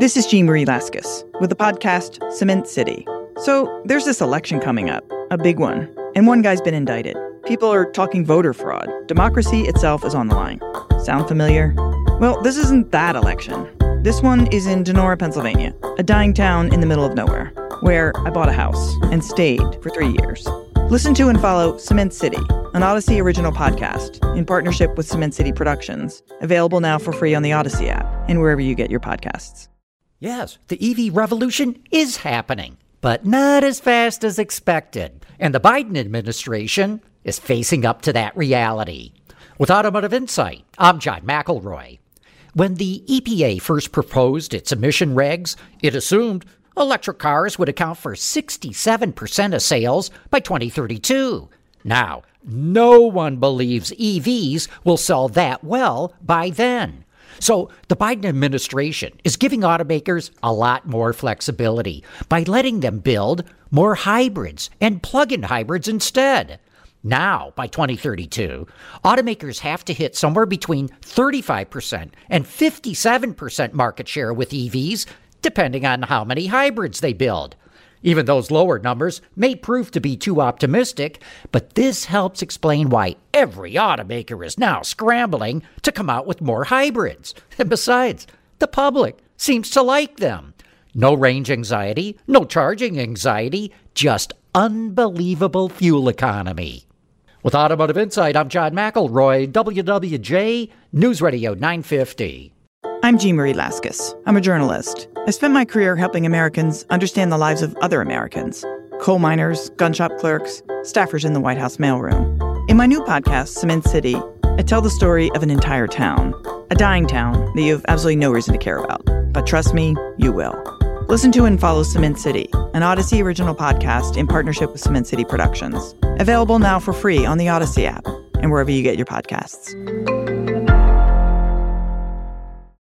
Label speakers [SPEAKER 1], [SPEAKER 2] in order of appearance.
[SPEAKER 1] This is Jean Marie Laskus with the podcast Cement City. So there's this election coming up, a big one, and one guy's been indicted. People are talking voter fraud. Democracy itself is on the line. Sound familiar? Well, this isn't that election. This one is in Donora, Pennsylvania, a dying town in the middle of nowhere, where I bought a house and stayed for 3 years. Listen to and follow Cement City, an Odyssey original podcast in partnership with Cement City Productions, available now for free on the Odyssey app and wherever you get your podcasts.
[SPEAKER 2] Yes, the EV revolution is happening, but not as fast as expected. And the Biden administration is facing up to that reality. With Automotive Insight, I'm John McElroy. When the EPA first proposed its emission regs, it assumed electric cars would account for 67% of sales by 2032. Now, no one believes EVs will sell that well by then. So the Biden administration is giving automakers a lot more flexibility by letting them build more hybrids and plug-in hybrids instead. Now, by 2032, automakers have to hit somewhere between 35% and 57% market share with EVs, depending on how many hybrids they build. Even those lower numbers may prove to be too optimistic, but this helps explain why every automaker is now scrambling to come out with more hybrids. And besides, the public seems to like them. No range anxiety, no charging anxiety, just unbelievable fuel economy. With Automotive Insight, I'm John McElroy, WWJ News Radio 950.
[SPEAKER 1] I'm Jean Marie Laskus. I'm a journalist. I spent my career helping Americans understand the lives of other Americans. Coal miners, gun shop clerks, staffers in the White House mailroom. In my new podcast, Cement City, I tell the story of an entire town. A dying town that you have absolutely no reason to care about. But trust me, you will. Listen to and follow Cement City, an Odyssey original podcast in partnership with Cement City Productions. Available now for free on the Odyssey app and wherever you get your podcasts.